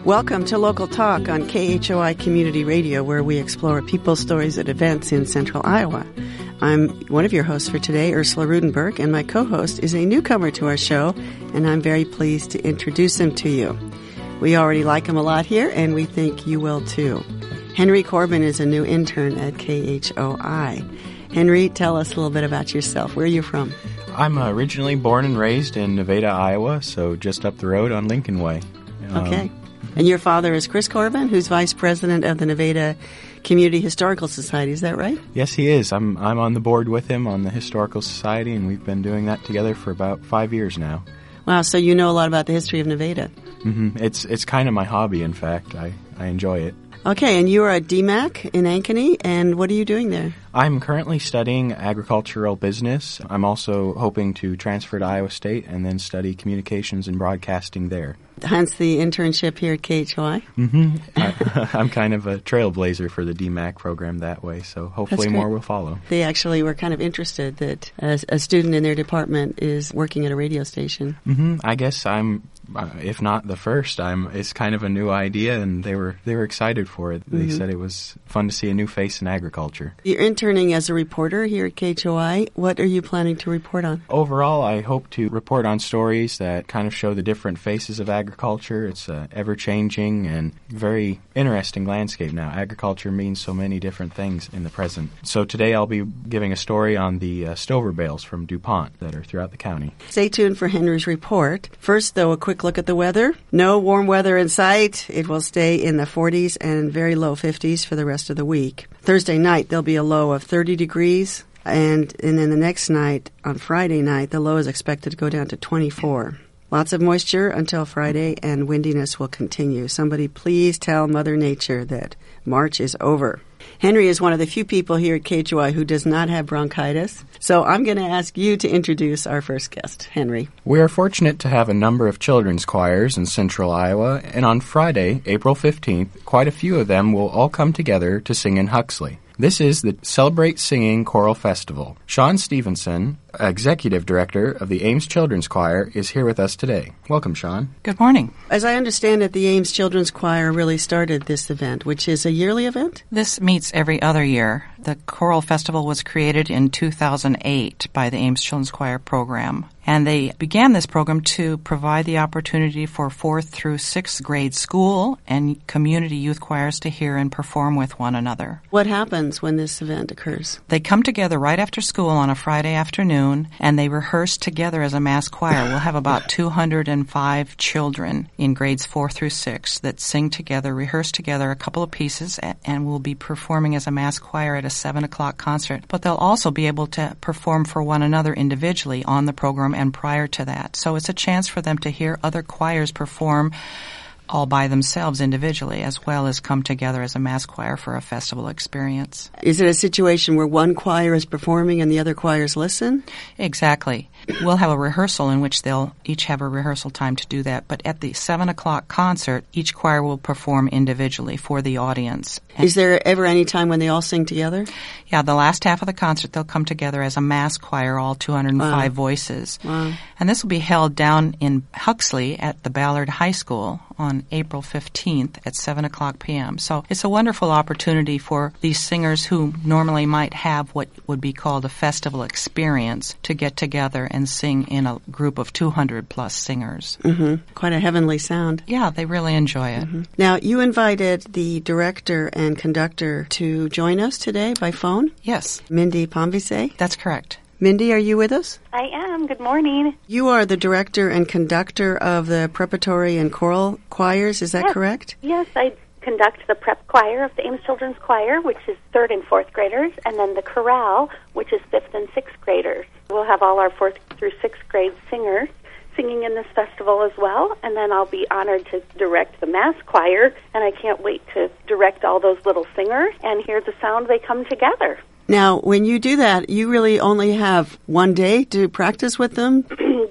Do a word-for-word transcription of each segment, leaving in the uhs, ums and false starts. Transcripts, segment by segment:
Welcome to Local Talk on K H O I Community Radio, where we explore people's stories at events in central Iowa. I'm one of your hosts for today, Ursula Rudenberg, and my co-host is a newcomer to our show, and I'm very pleased to introduce him to you. We already like him a lot here, and we think you will too. Henry Corbin is a new intern at K H O I. Henry, tell us a little bit about yourself. Where are you from? I'm originally born and raised in Nevada, Iowa, so just up the road on Lincoln Way. Um, okay. And your father is Chris Corbin, who's vice president of the Nevada Community Historical Society. Is that right? Yes, he is. I'm I'm on the board with him on the Historical Society, and we've been doing that together for about five years now. Wow, so you know a lot about the history of Nevada. Mm-hmm. It's it's kind of my hobby, in fact. I, I enjoy it. Okay, and you are at D MAC in Ankeny, and what are you doing there? I'm currently studying agricultural business. I'm also hoping to transfer to Iowa State and then study communications and broadcasting there. Hence the internship here at K H O I? Mm-hmm. I, I'm kind of a trailblazer for the D MAC program that way, so hopefully more will follow. They actually were kind of interested that a, a student in their department is working at a radio station. Mm-hmm. I guess I'm, uh, if not the first, I'm. It's kind of a new idea, and they were they were excited for it. They mm-hmm. said it was fun to see a new face in agriculture. You're interning as a reporter here at K H O I. What are you planning to report on? Overall, I hope to report on stories that kind of show the different faces of agriculture. Agriculture. It's an ever-changing and very interesting landscape now. Agriculture means so many different things in the present. So today I'll be giving a story on the uh, stover bales from DuPont that are throughout the county. Stay tuned for Henry's report. First, though, a quick look at the weather. No warm weather in sight. It will stay in the forties and very low fifties for the rest of the week. Thursday night, there'll be a low of thirty degrees. And, and then the next night, on Friday night, the low is expected to go down to twenty-four. Lots of moisture until Friday, and windiness will continue. Somebody please tell Mother Nature that March is over. Henry is one of the few people here at K H O I who does not have bronchitis, so I'm going to ask you to introduce our first guest, Henry. We are fortunate to have a number of children's choirs in central Iowa, and on Friday, April fifteenth, quite a few of them will all come together to sing in Huxley. This is the Celebrate Singing Choral Festival. Sean Stevenson, Executive Director of the Ames Children's Choir, is here with us today. Welcome, Sean. Good morning. As I understand it, the Ames Children's Choir really started this event, which is a yearly event? This meets every other year. The Choral Festival was created in two thousand eight by the Ames Children's Choir program. And they began this program to provide the opportunity for fourth through sixth grade school and community youth choirs to hear and perform with one another. What happens when this event occurs? They come together right after school on a Friday afternoon, and they rehearse together as a mass choir. We'll have about two hundred five children in grades four through six that sing together, rehearse together a couple of pieces, and will be performing as a mass choir at a seven o'clock concert. But they'll also be able to perform for one another individually on the program and prior to that. So it's a chance for them to hear other choirs perform all by themselves individually, as well as come together as a mass choir for a festival experience. Is it a situation where one choir is performing and the other choirs listen? Exactly. We'll have a rehearsal in which they'll each have a rehearsal time to do that, but at the seven o'clock concert, each choir will perform individually for the audience. Is there ever any time when they all sing together? Yeah, the last half of the concert, they'll come together as a mass choir, all two hundred five wow. voices. Wow. And this will be held down in Huxley at the Ballard High School on April fifteenth at seven o'clock p.m. So it's a wonderful opportunity for these singers who normally might have what would be called a festival experience to get together and sing in a group of two hundred plus singers. Mm-hmm. Quite a heavenly sound. Yeah, they really enjoy it. Mm-hmm. Now, you invited the director and conductor to join us today by phone? Yes. Mindy Pomvise? That's correct. Mindy, are you with us? I am. Good morning. You are the director and conductor of the preparatory and choral choirs, is that yes. correct? Yes, I conduct the prep choir of the Ames Children's Choir, which is third and fourth graders, and then the chorale, which is fifth and sixth graders. We'll have all our fourth through sixth grade singers singing in this festival as well, and then I'll be honored to direct the mass choir, and I can't wait to direct all those little singers and hear the sound they come together. Now, when you do that, you really only have one day to practice with them?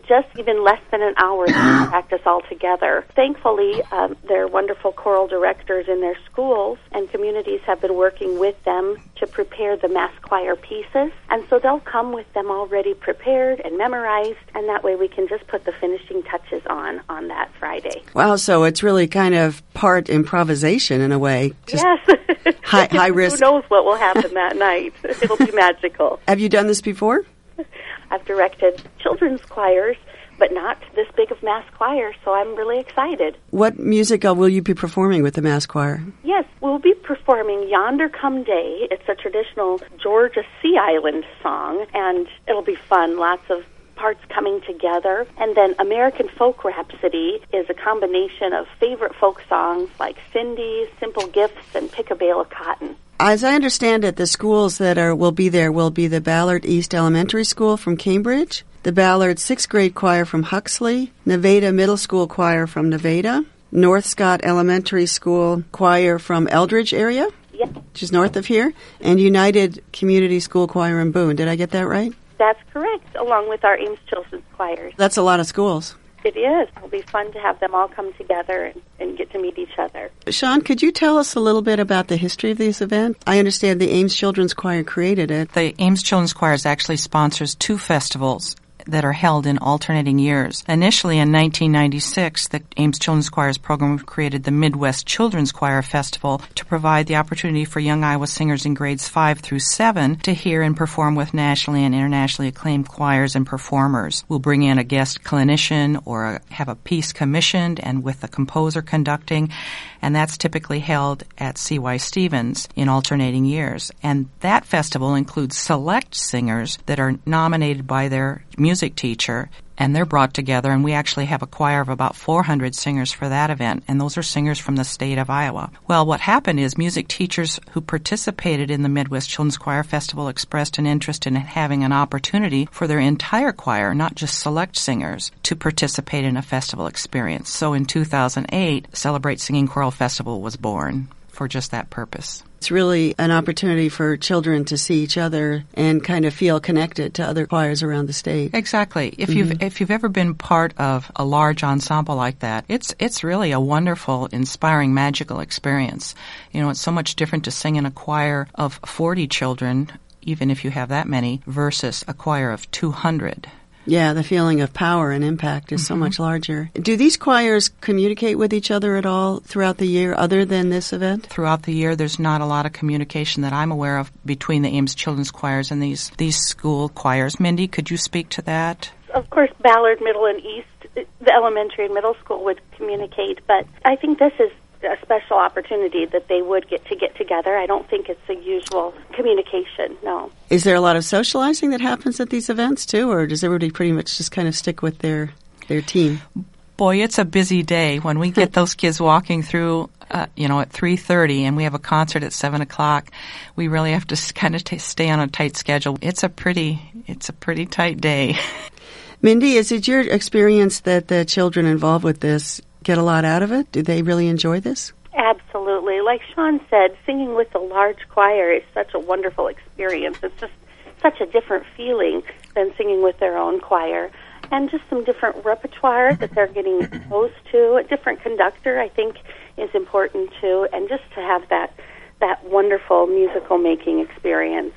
just even less than an hour to practice all together. Thankfully, um, their wonderful choral directors in their schools and communities have been working with them to prepare the mass choir pieces, and so they'll come with them already prepared and memorized, and that way we can just put the finishing touches on on that Friday. Wow, so it's really kind of part improvisation in a way. Just yes. high, high risk. Who knows what will happen that night? It'll be magical. Have you done this before? I've directed children's choirs, but not this big of mass choir, so I'm really excited. What music uh, will you be performing with the mass choir? Yes, we'll be performing Yonder Come Day. It's a traditional Georgia Sea Island song, and it'll be fun. Lots of parts coming together. And then American Folk Rhapsody is a combination of favorite folk songs like Cindy, Simple Gifts, and Pick a Bale of Cotton. As I understand it, the schools that are will be there will be the Ballard East Elementary School from Cambridge, the Ballard sixth grade choir from Huxley, Nevada Middle School choir from Nevada, North Scott Elementary School choir from Eldridge area, yep, which is north of here, and United Community School choir in Boone. Did I get that right? That's correct, along with our Ames Children's choirs. That's a lot of schools. It is. It'll be fun to have them all come together and, and get to meet each other. Sean, could you tell us a little bit about the history of this event? I understand the Ames Children's Choir created it. The Ames Children's Choir actually sponsors two festivals that are held in alternating years. Initially in nineteen ninety-six, the Ames Children's Choir's program created the Midwest Children's Choir Festival to provide the opportunity for young Iowa singers in grades five through seven to hear and perform with nationally and internationally acclaimed choirs and performers. We'll bring in a guest clinician or have a piece commissioned and with the composer conducting, and that's typically held at C Y Stevens in alternating years. And that festival includes select singers that are nominated by their music teacher, and they're brought together, and we actually have a choir of about four hundred singers for that event, and those are singers from the state of Iowa. Well, what happened is music teachers who participated in the Midwest Children's Choir Festival expressed an interest in having an opportunity for their entire choir, not just select singers, to participate in a festival experience. So in two thousand eight, Celebrate Singing Choral Festival was born for just that purpose. It's really an opportunity for children to see each other and kind of feel connected to other choirs around the state. Exactly. If Mm-hmm. you've if you've ever been part of a large ensemble like that, it's it's really a wonderful, inspiring, magical experience. You know, it's so much different to sing in a choir of forty children, even if you have that many, versus a choir of two hundred. Yeah, the feeling of power and impact is Mm-hmm. so much larger. Do these choirs communicate with each other at all throughout the year other than this event? Throughout the year, there's not a lot of communication that I'm aware of between the Ames Children's Choirs and these, these school choirs. Mindy, could you speak to that? Of course, Ballard Middle and East, the elementary and middle school would communicate, but I think this is a special opportunity that they would get to get together. I don't think it's the usual communication, no. Is there a lot of socializing that happens at these events too, or does everybody pretty much just kind of stick with their their team? Boy, it's a busy day when we get those kids walking through, uh, you know, at three thirty and we have a concert at seven o'clock. We really have to kind of t- stay on a tight schedule. It's a pretty, it's a pretty tight day. Mindy, is it your experience that the children involved with this get a lot out of it? Do they really enjoy this? Absolutely. Like Sean said, singing with a large choir is such a wonderful experience. It's just such a different feeling than singing with their own choir. And just some different repertoire that they're getting exposed to. A different conductor, I think, is important too. And just to have that that wonderful musical making experience,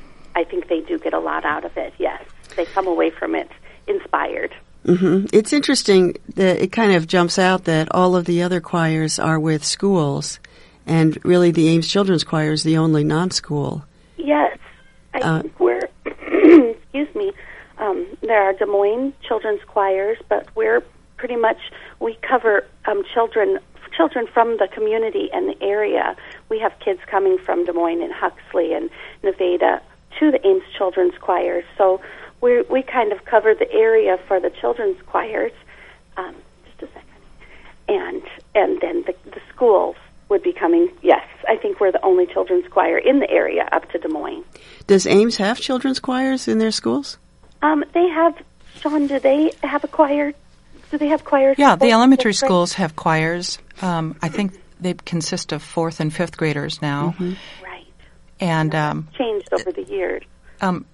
I think they do get a lot out of it, yes. They come away from it inspired. Mm-hmm. It's interesting that it kind of jumps out that all of the other choirs are with schools, and really the Ames Children's Choir is the only non-school. Yes. I Uh, think we're, excuse me, um, there are Des Moines Children's Choirs, but we're pretty much, we cover um, children children from the community and the area. We have kids coming from Des Moines and Huxley and Nevada to the Ames Children's Choirs, so we we kind of cover the area for the children's choirs. Um, just a second, and and then the, the schools would be coming. Yes, I think we're the only children's choir in the area up to Des Moines. Does Ames have children's choirs in their schools? Um, they have. Sean, do they have a choir? Do they have choirs? Yeah, the elementary district? schools have choirs. Um, I think they consist of fourth and fifth graders now. Mm-hmm. Right. And um, Changed over the years. um,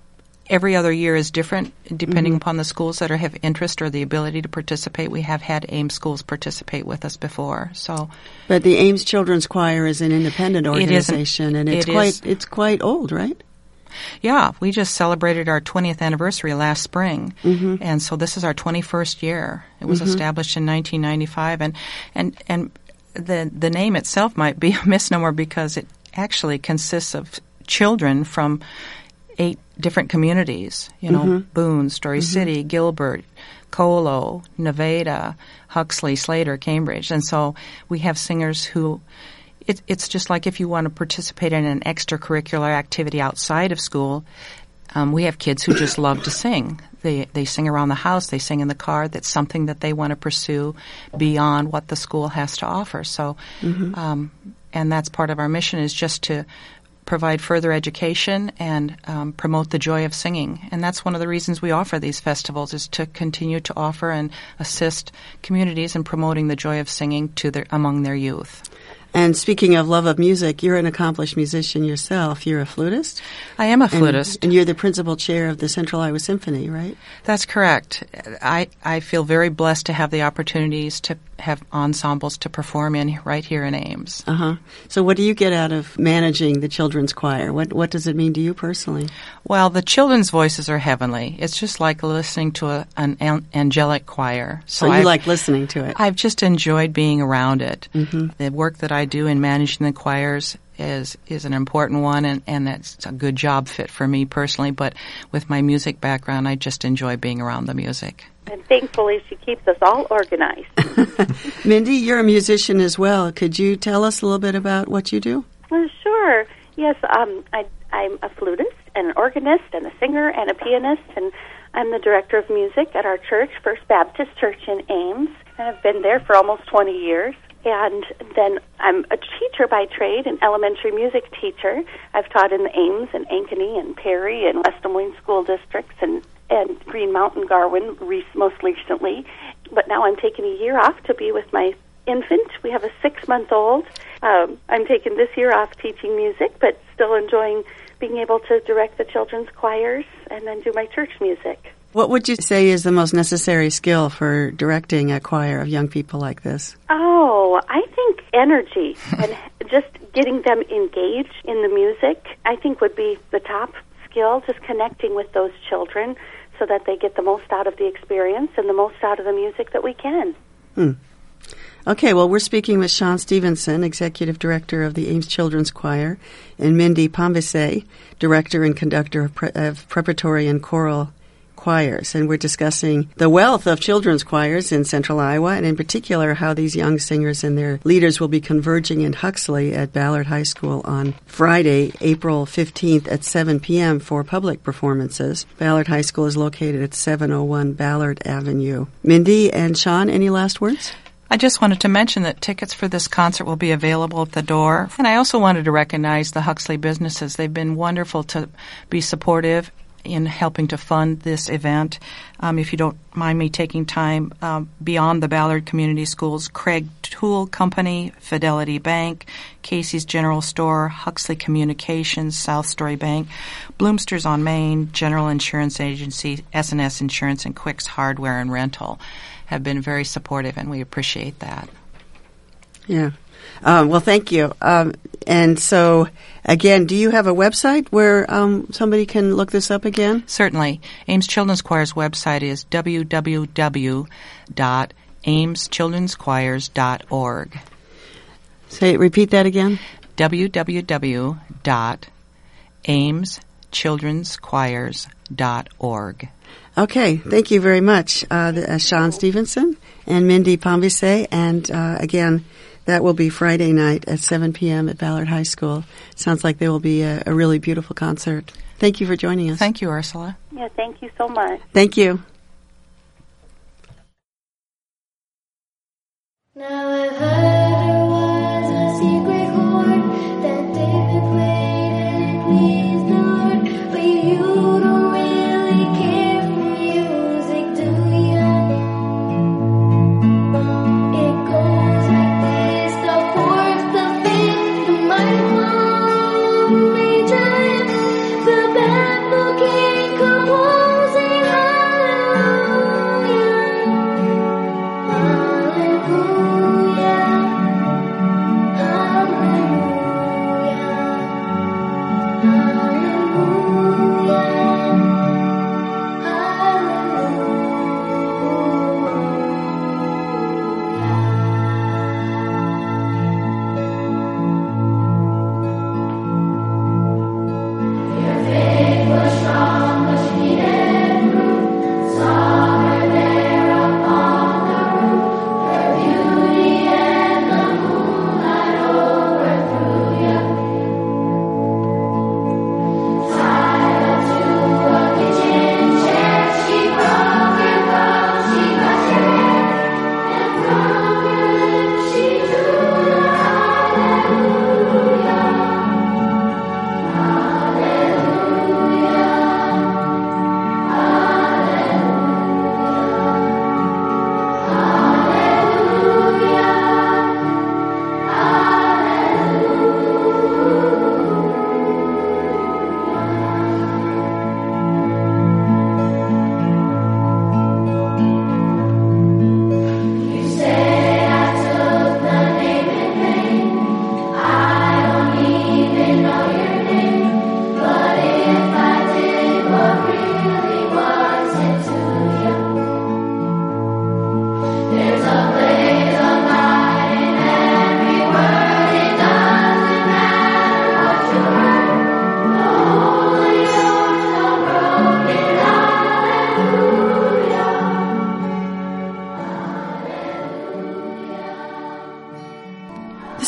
every other year is different depending mm-hmm. upon the schools that are, have interest or the ability to participate. We have had Ames schools participate with us before. So, but the Ames Children's Choir is an independent organization, it and it's it quite is, it's quite old, right? Yeah, we just celebrated our twentieth anniversary last spring, mm-hmm. and so this is our twenty-first year. It was mm-hmm. established in nineteen ninety-five, and and and the the name itself might be a misnomer because it actually consists of children from eight different communities. You know, mm-hmm. Boone, Story mm-hmm. City, Gilbert, Colo, Nevada, Huxley, Slater, Cambridge, and so we have singers who. It, it's just like if you want to participate in an extracurricular activity outside of school. Um, we have kids who just love to sing. They they sing around the house. They sing in the car. That's something that they want to pursue beyond what the school has to offer. So, mm-hmm. um, and that's part of our mission is just to provide further education and um, promote the joy of singing. And that's one of the reasons we offer these festivals is to continue to offer and assist communities in promoting the joy of singing to their among their youth. And speaking of love of music, you're an accomplished musician yourself. You're a flutist? I am a flutist. And, and you're the principal chair of the Central Iowa Symphony, right? That's correct. I, I feel very blessed to have the opportunities to have ensembles to perform in right here in Ames. Uh-huh. So what do you get out of managing the children's choir? What what does it mean to you personally? Well, the children's voices are heavenly. It's just like listening to a, an an angelic choir. So, so you I've, like listening to it? I've just enjoyed being around it. Mm-hmm. The work that I do in managing the choirs is is an important one, and, and that's a good job fit for me personally. But with my music background, I just enjoy being around the music. And thankfully, she keeps us all organized. Mindy, you're a musician as well. Could you tell us a little bit about what you do? Uh, sure. Yes, um, I, I'm a flutist and an organist and a singer and a pianist, and I'm the director of music at our church, First Baptist Church in Ames, and I've been there for almost twenty years. And then I'm a teacher by trade, an elementary music teacher. I've taught in the Ames and Ankeny and Perry and West Des Moines school districts and, and Green Mountain, Garwin, most recently. But now I'm taking a year off to be with my infant. We have a six-month-old. Um, I'm taking this year off teaching music, but still enjoying being able to direct the children's choirs and then do my church music. What would you say is the most necessary skill for directing a choir of young people like this? Oh, I think energy and just getting them engaged in the music, I think would be the top skill, just connecting with those children so that they get the most out of the experience and the most out of the music that we can. Hmm. Okay, well, we're speaking with Sean Stevenson, Executive Director of the Ames Children's Choir, and Mindy Pombise, Director and Conductor of, pre- of Preparatory and Choral Choirs, and we're discussing the wealth of children's choirs in Central Iowa, and in particular how these young singers and their leaders will be converging in Huxley at Ballard High School on Friday, April fifteenth at seven p.m. for public performances. Ballard High School is located at seven oh one Ballard Avenue. Mindy and Sean, any last words? I just wanted to mention that tickets for this concert will be available at the door. And I also wanted to recognize the Huxley businesses. They've been wonderful to be supportive in helping to fund this event. Um, if you don't mind me taking time, um, beyond the Ballard Community Schools, Craig Tool Company, Fidelity Bank, Casey's General Store, Huxley Communications, South Story Bank, Bloomster's on Main, General Insurance Agency, S and S Insurance, and Quick's Hardware and Rental have been very supportive, and we appreciate that. Yeah. Um, well, thank you. Um, and so, again, do you have a website where um, somebody can look this up again? Certainly. Ames Children's Choir's website is w w w dot ames children's choirs dot org. Say, repeat that again. w w w dot ames children's choirs dot org. Okay, thank you very much, uh, the, uh, Sean Stevenson and Mindy Pombise. And uh, again, that will be Friday night at seven p.m. at Ballard High School. Sounds like there will be a, a really beautiful concert. Thank you for joining us. Thank you, Ursula. Yeah, thank you so much. Thank you. Now I've heard there was a secret chord that David played and it pleased the Lord, but you don't really care for music, do ya? It goes like this: the fourth, the fifth, the minor one, major lift, the baffled king.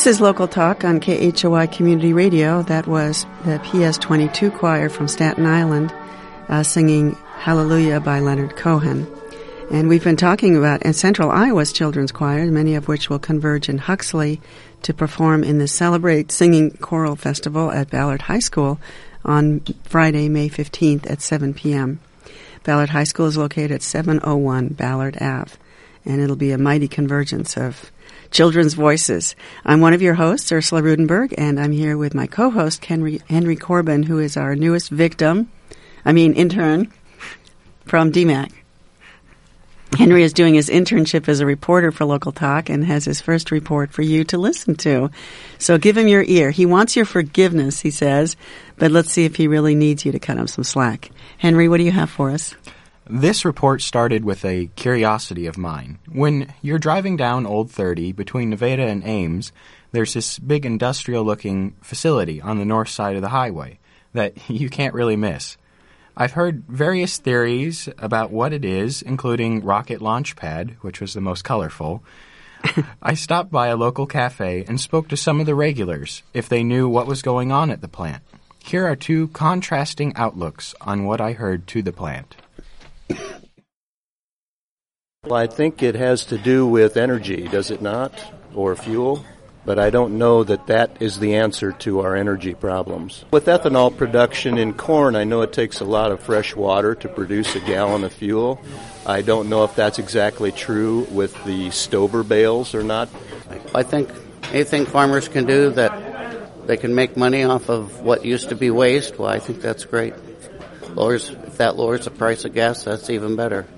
This is Local Talk on K H O I Community Radio. That was the P S twenty-two Choir from Staten Island uh, singing Hallelujah by Leonard Cohen. And we've been talking about in Central Iowa's children's choir, many of which will converge in Huxley to perform in the Celebrate Singing Choral Festival at Ballard High School on Friday, May fifteenth at seven p.m. Ballard High School is located at seven oh one Ballard Avenue, and it'll be a mighty convergence of children's voices. I'm one of your hosts, Ursula Rudenberg, and I'm here with my co-host, Henry, Henry Corbin, who is our newest victim, I mean intern, from D MAC. Henry is doing his internship as a reporter for Local Talk and has his first report for you to listen to. So give him your ear. He wants your forgiveness, he says, but let's see if he really needs you to cut him some slack. Henry, what do you have for us? This report started with a curiosity of mine. When you're driving down Old thirty between Nevada and Ames, there's this big industrial-looking facility on the north side of the highway that you can't really miss. I've heard various theories about what it is, including Rocket Launch Pad, which was the most colorful. I stopped by a local cafe and spoke to some of the regulars if they knew what was going on at the plant. Here are two contrasting outlooks on what I heard to the plant. Well, I think it has to do with energy, does it not? Or fuel? But I don't know that that is the answer to our energy problems. With ethanol production in corn, I know it takes a lot of fresh water to produce a gallon of fuel. I don't know if that's exactly true with the stover bales or not. I think anything farmers can do that they can make money off of what used to be waste, well, I think that's great. Lowers, if that lowers the price of gas, that's even better.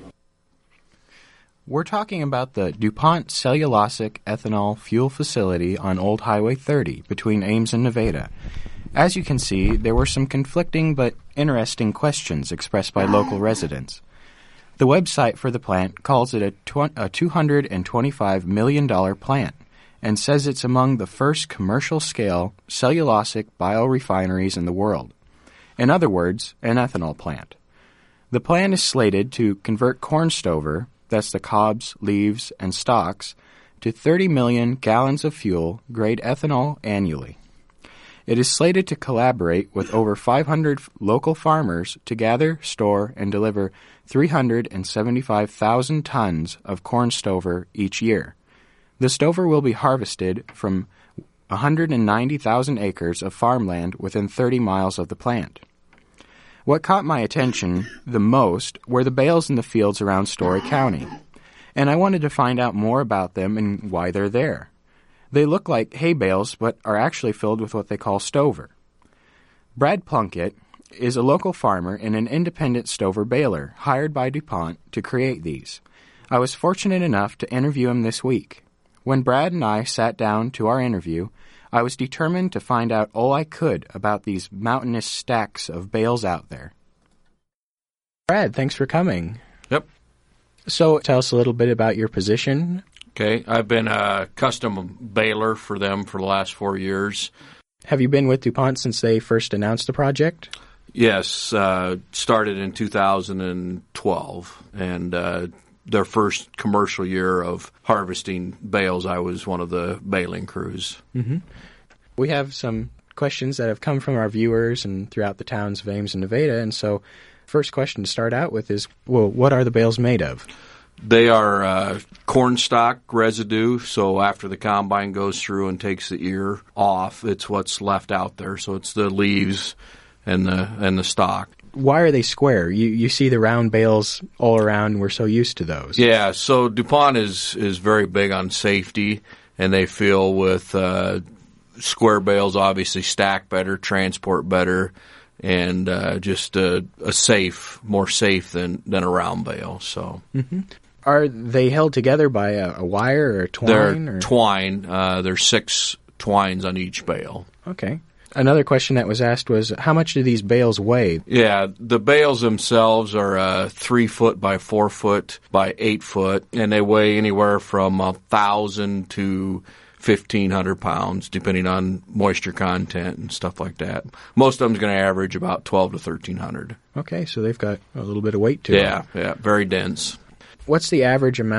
We're talking about the DuPont Cellulosic Ethanol Fuel Facility on Old Highway thirty between Ames and Nevada. As you can see, there were some conflicting but interesting questions expressed by local residents. The website for the plant calls it a, tw- a two hundred twenty-five million dollars plant and says it's among the first commercial-scale cellulosic biorefineries in the world. In other words, an ethanol plant. The plant is slated to convert corn stover, that's the cobs, leaves, and stalks, to thirty million gallons of fuel grade ethanol annually. It is slated to collaborate with over five hundred local farmers to gather, store, and deliver three hundred seventy-five thousand tons of corn stover each year. The stover will be harvested from one hundred ninety thousand acres of farmland within thirty miles of the plant. What caught my attention the most were the bales in the fields around Story County, and I wanted to find out more about them and why they're there. They look like hay bales, but are actually filled with what they call stover. Brad Plunkett is a local farmer and an independent stover baler hired by DuPont to create these. I was fortunate enough to interview him this week. When Brad and I sat down to our interview, I was determined to find out all I could about these mountainous stacks of bales out there. Brad, thanks for coming. Yep. So tell us a little bit about your position. Okay, I've been a custom baler for them for the last four years. Have you been with DuPont since they first announced the project? Yes, uh, started in two thousand twelve, and uh, their first commercial year of harvesting bales, I was one of the baling crews. Mm-hmm. We have some questions that have come from our viewers and throughout the towns of Ames and Nevada, and so first question to start out with is, well, what are the bales made of? They are uh, corn stalk residue, so after the combine goes through and takes the ear off, it's what's left out there. So it's the leaves and the and the stalk. Why are they square? You you see the round bales all around, and we're so used to those. Yeah, so DuPont is, is very big on safety, and they feel with uh, square bales obviously stack better, transport better, and uh, just a, a safe, more safe than, than a round bale. So. Mm-hmm. Are they held together by a, a wire or a twine? They're or? twine. Uh, there's six twines on each bale. Okay. Another question that was asked was, how much do these bales weigh? Yeah, the bales themselves are uh, three foot by four foot by eight foot, and they weigh anywhere from a thousand to fifteen hundred pounds, depending on moisture content and stuff like that. Most of them's going to average about twelve to thirteen hundred. Okay, so they've got a little bit of weight to them. Yeah, yeah, very dense. What's the average amount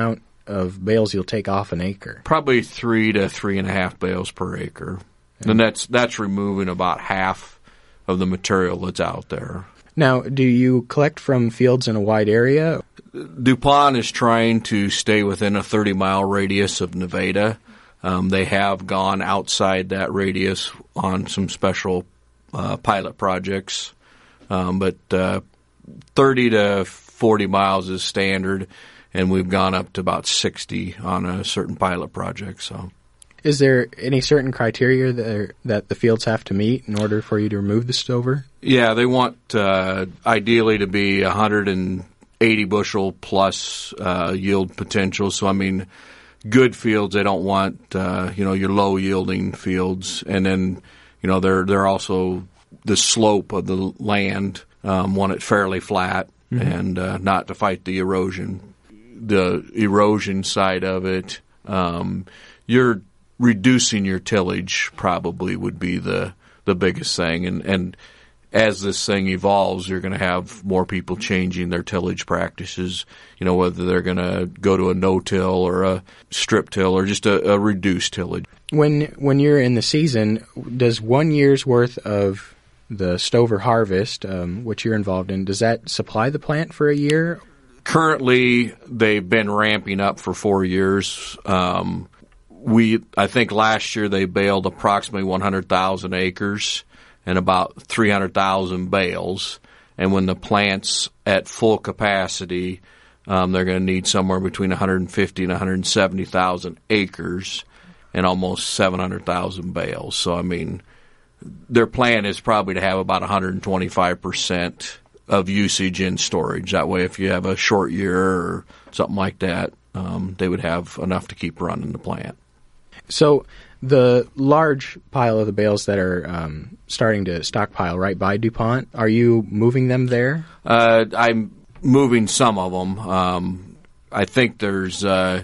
of bales you'll take off an acre? Probably three to three and a half bales per acre. And that's that's removing about half of the material that's out there. Now, do you collect from fields in a wide area? DuPont is trying to stay within a thirty-mile radius of Nevada. Um, they have gone outside that radius on some special uh, pilot projects, um, but uh, thirty to forty miles is standard, and we've gone up to about sixty on a certain pilot project. So. Is there any certain criteria that, are, that the fields have to meet in order for you to remove the stover? Yeah, they want uh, ideally to be one hundred eighty bushel plus uh, yield potential. So, I mean, good fields, they don't want, uh, you know, your low-yielding fields. And then, you know, they're, they're also the slope of the land, um, want it fairly flat mm-hmm. and uh, not to fight the erosion. The erosion side of it, um, you're reducing your tillage probably would be the the biggest thing, and and as this thing evolves, you're going to have more people changing their tillage practices. You know, whether they're going to go to a no-till or a strip till or just a, a reduced tillage. When when you're in the season, does one year's worth of the stover harvest, um, which you're involved in, does that supply the plant for a year? Currently, they've been ramping up for four years. Um, We, I think last year they baled approximately one hundred thousand acres and about three hundred thousand bales. And when the plant's at full capacity, um, they're going to need somewhere between one hundred fifty and one hundred seventy thousand acres and almost seven hundred thousand bales. So, I mean, their plan is probably to have about one hundred twenty-five percent of usage in storage. That way, if you have a short year or something like that, um, they would have enough to keep running the plant. So the large pile of the bales that are um, starting to stockpile right by DuPont, are you moving them there? Uh, I'm moving some of them. Um, I think there's uh,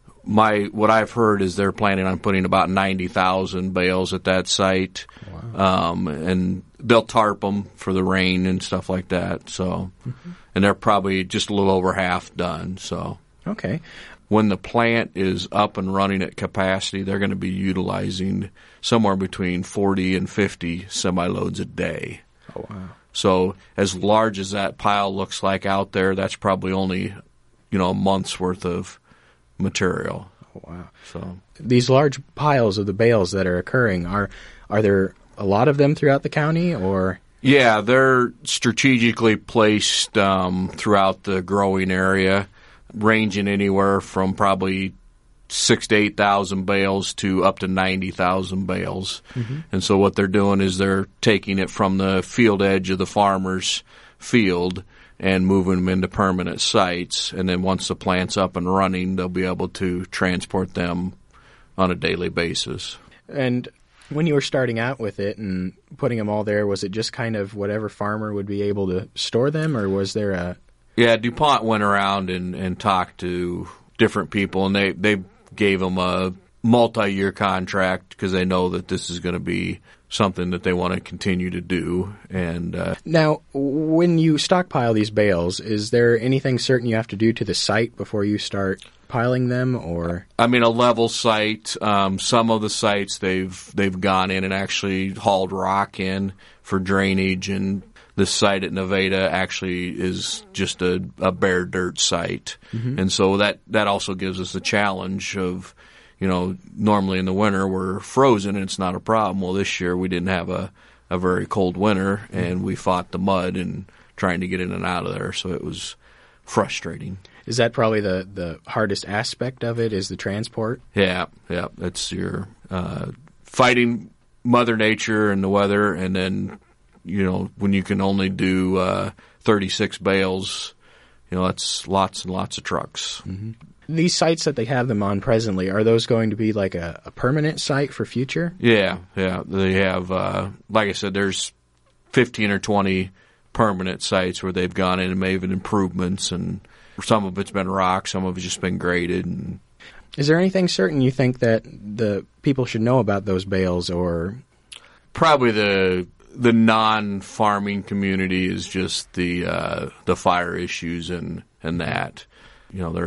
my what I've heard is they're planning on putting about ninety thousand bales at that site, wow. um, and they'll tarp them for the rain and stuff like that. So, mm-hmm. and they're probably just a little over half done. So, okay. When the plant is up and running at capacity, they're going to be utilizing somewhere between forty and fifty semi-loads a day. Oh, wow. So as large as that pile looks like out there, that's probably only, you know, a month's worth of material. Oh, wow. So these large piles of the bales that are occurring, are are there a lot of them throughout the county, or? Yeah, they're strategically placed um, throughout the growing area, ranging anywhere from probably six to eight thousand bales to up to ninety thousand bales. Mm-hmm. And so what they're doing is they're taking it from the field edge of the farmer's field and moving them into permanent sites. And then once the plant's up and running, they'll be able to transport them on a daily basis. And when you were starting out with it and putting them all there, was it just kind of whatever farmer would be able to store them, or was there a... Yeah, DuPont went around and, and talked to different people, and they, they gave them a multi-year contract because they know that this is going to be something that they want to continue to do. And uh, now, when you stockpile these bales, is there anything certain you have to do to the site before you start piling them, or? I mean, a level site. Um, some of the sites they've they've gone in and actually hauled rock in for drainage, and this site at Nevada actually is just a, a bare dirt site. Mm-hmm. And so that, that also gives us the challenge of, you know, normally in the winter we're frozen and it's not a problem. Well, this year we didn't have a, a very cold winter, and we fought the mud and trying to get in and out of there, so it was frustrating. Is that probably the, the hardest aspect of it, is the transport? Yeah, yeah. That's your uh, fighting Mother Nature and the weather, and then, you know, when you can only do uh, thirty-six bales, you know, that's lots and lots of trucks. Mm-hmm. These sites that they have them on presently, are those going to be like a, a permanent site for future? Yeah, yeah. They have, uh, like I said, there's fifteen or twenty permanent sites where they've gone in and made improvements, and some of it's been rock, some of it's just been graded. And is there anything certain you think that the people should know about those bales, or? Probably the the non-farming community is just the uh, the fire issues and, and that. You know, they're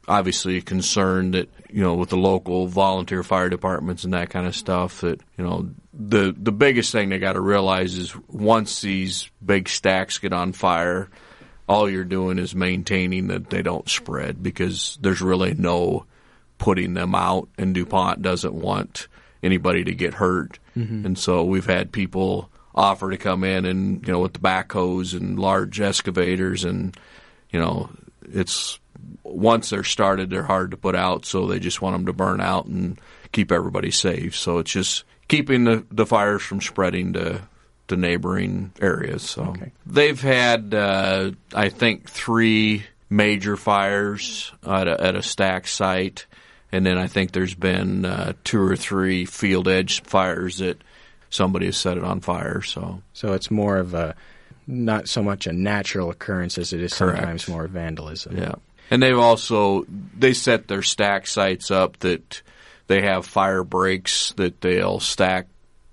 obviously concerned that, you know, with the local volunteer fire departments and that kind of stuff, that, you know, the the biggest thing they got to realize is once these big stacks get on fire, all you're doing is maintaining that they don't spread, because there's really no putting them out, and DuPont doesn't want anybody to get hurt. Mm-hmm. And so we've had people offer to come in and, you know, with the backhoes and large excavators, and, you know, it's once they're started, they're hard to put out, so they just want them to burn out and keep everybody safe. So it's just keeping the, the fires from spreading to to neighboring areas. So okay. They've had, uh, I think, three major fires at a, at a stack site, and then I think there's been uh, two or three field edge fires that somebody has set it on fire. So, so it's more of a not so much a natural occurrence as it is Correct. Sometimes more vandalism. Yeah, and they've also they set their stack sites up that they have fire breaks that they'll stack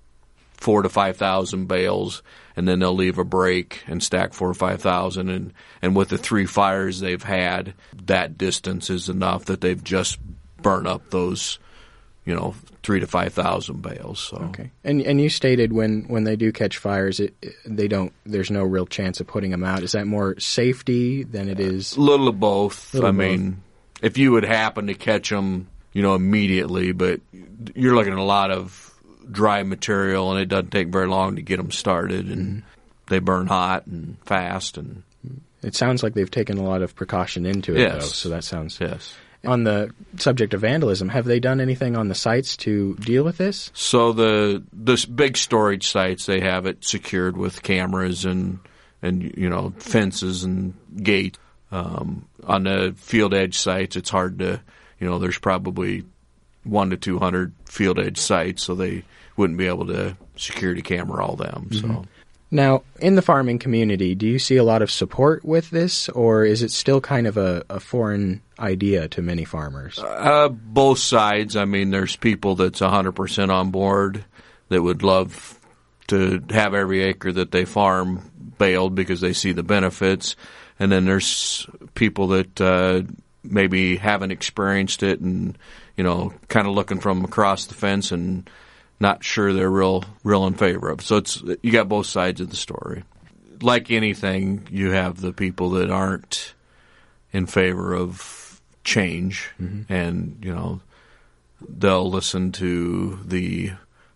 four to five thousand bales, and then they'll leave a break and stack four or five thousand. And and with the three fires they've had, that distance is enough that they've just burned up those, you know, three to five thousand bales. So okay, and and you stated when, when they do catch fires, it, it they don't. There's no real chance of putting them out. Is that more safety than it is? A little of both. Little I of mean, both. If you would happen to catch them, you know, immediately, but you're looking at a lot of dry material, and it doesn't take very long to get them started, and mm-hmm. they burn hot and fast. And it sounds like they've taken a lot of precaution into it, yes. though. So that sounds yes. On the subject of vandalism, have they done anything on the sites to deal with this? So the this big storage sites, they have it secured with cameras and and you know fences and gates. Um, on the field edge sites, it's hard to, you know, there's probably one to two hundred field edge sites, so they wouldn't be able to security camera all them. So. Mm-hmm. Now, in the farming community, do you see a lot of support with this, or is it still kind of a, a foreign idea to many farmers? Uh, both sides. I mean, there's people that's one hundred percent on board that would love to have every acre that they farm baled because they see the benefits. And then there's people that uh, maybe haven't experienced it and, you know, kind of looking from across the fence and not sure they're real real in favor of. So it's you got both sides of the story. Like anything, you have the people that aren't in favor of change, mm-hmm. and you know they'll listen to the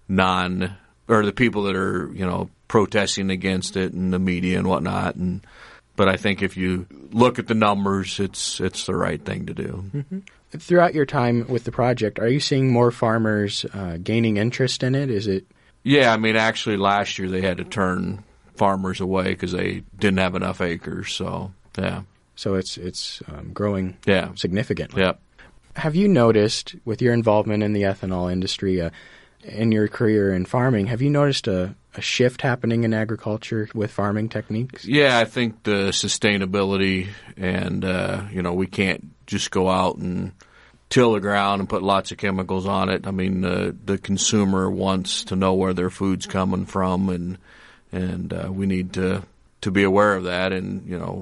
non or the people that are you know protesting against it and the media and whatnot. And but I think if you look at the numbers, it's it's the right thing to do. Mm-hmm. Throughout your time with the project, are you seeing more farmers uh, gaining interest in it? Is it? Yeah, I mean, actually, last year they had to turn farmers away because they didn't have enough acres. So, yeah. So it's it's um, growing yeah. significantly. Yeah. Have you noticed, with your involvement in the ethanol industry, uh, in your career in farming, have you noticed a, a shift happening in agriculture with farming techniques? Yeah, I think the sustainability and, uh, you know, we can't just go out and till the ground and put lots of chemicals on it. I mean, uh, the consumer wants to know where their food's coming from, and and uh, we need to to be aware of that. And you know,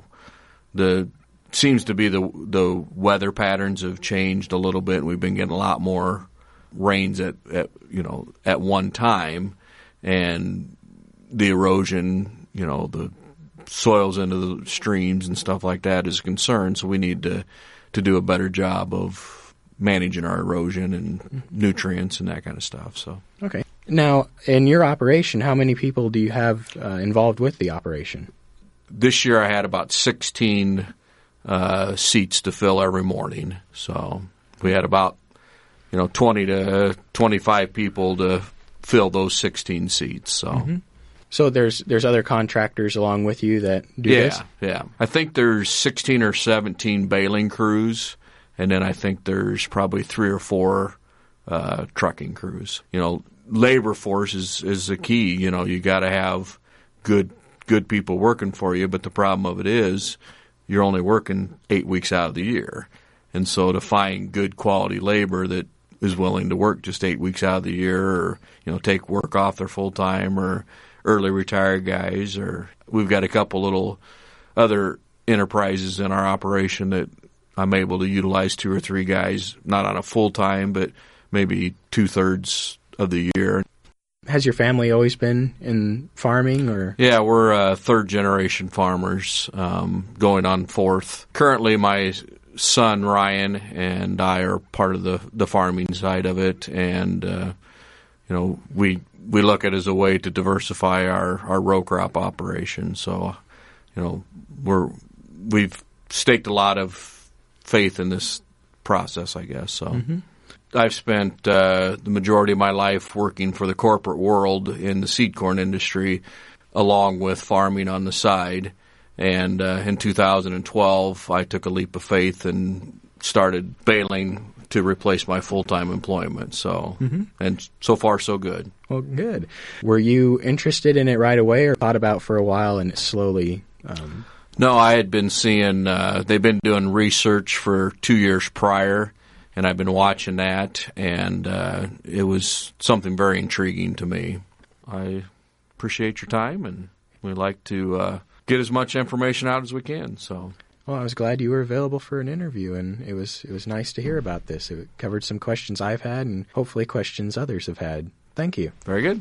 the seems to be the the weather patterns have changed a little bit. We've been getting a lot more rains at, at you know at one time, and the erosion, you know, the soils into the streams and stuff like that is a concern. So we need to to do a better job of managing our erosion and nutrients and that kind of stuff. So okay. Now, in your operation, how many people do you have uh, involved with the operation? This year I had about sixteen uh, seats to fill every morning. So we had about, you know, twenty to twenty-five people to fill those sixteen seats. So mm-hmm. So there's there's other contractors along with you that do yeah, this? Yeah, yeah. I think there's sixteen or seventeen baling crews, and then I think there's probably three or four uh, trucking crews. You know, labor force is, is the key. You know, you got to have good good people working for you, but the problem of it is you're only working eight weeks out of the year. And so to find good quality labor that is willing to work just eight weeks out of the year or, you know, take work off their full time or early retired guys, or we've got a couple little other enterprises in our operation that I'm able to utilize two or three guys, not on a full time, but maybe two thirds of the year. Has your family always been in farming, or? Yeah, we're uh, third generation farmers, um, going on fourth. Currently, my son Ryan and I are part of the, the farming side of it, and uh, you know we we look at it as a way to diversify our, our row crop operation. So, you know, we're we've staked a lot of faith in this process, I guess. So. Mm-hmm. I've spent uh, the majority of my life working for the corporate world in the seed corn industry, along with farming on the side. And uh, in two thousand twelve, I took a leap of faith and started baling to replace my full-time employment. So, mm-hmm. and so far, so good. Well, good. Were you interested in it right away, or thought about for a while and slowly? Um... No, I had been seeing. Uh, they've been doing research for two years prior. And I've been watching that, and uh, it was something very intriguing to me. I appreciate your time, and we like to uh, get as much information out as we can. So, well, I was glad you were available for an interview, and it was it was nice to hear about this. It covered some questions I've had, and hopefully questions others have had. Thank you. Very good.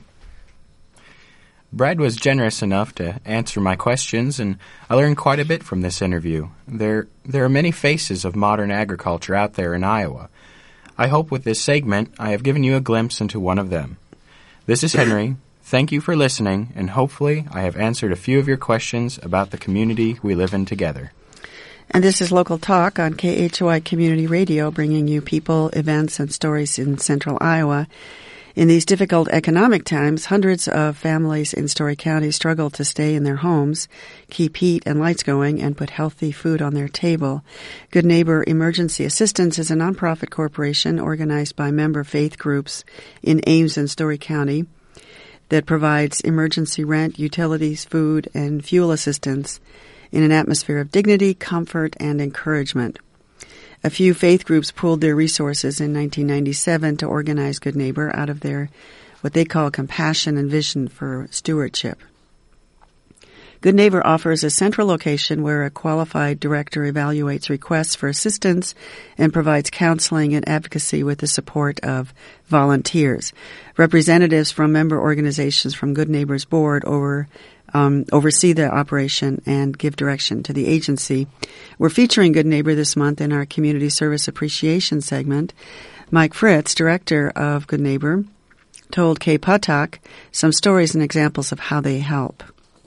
Brad was generous enough to answer my questions, and I learned quite a bit from this interview. There, there are many faces of modern agriculture out there in Iowa. I hope with this segment I have given you a glimpse into one of them. This is Henry. Thank you for listening, and hopefully I have answered a few of your questions about the community we live in together. And this is Local Talk on K H O I Community Radio, bringing you people, events, and stories in central Iowa. In these difficult economic times, hundreds of families in Story County struggle to stay in their homes, keep heat and lights going, and put healthy food on their table. Good Neighbor Emergency Assistance is a nonprofit corporation organized by member faith groups in Ames and Story County that provides emergency rent, utilities, food, and fuel assistance in an atmosphere of dignity, comfort, and encouragement. A few faith groups pooled their resources in nineteen ninety-seven to organize Good Neighbor out of their what they call compassion and vision for stewardship. Good Neighbor offers a central location where a qualified director evaluates requests for assistance and provides counseling and advocacy with the support of volunteers. Representatives from member organizations from Good Neighbor's board over Um, oversee the operation and give direction to the agency. We're featuring Good Neighbor this month in our Community Service Appreciation segment. Mike Fritz, director of Good Neighbor, told K P U T A C some stories and examples of how they help.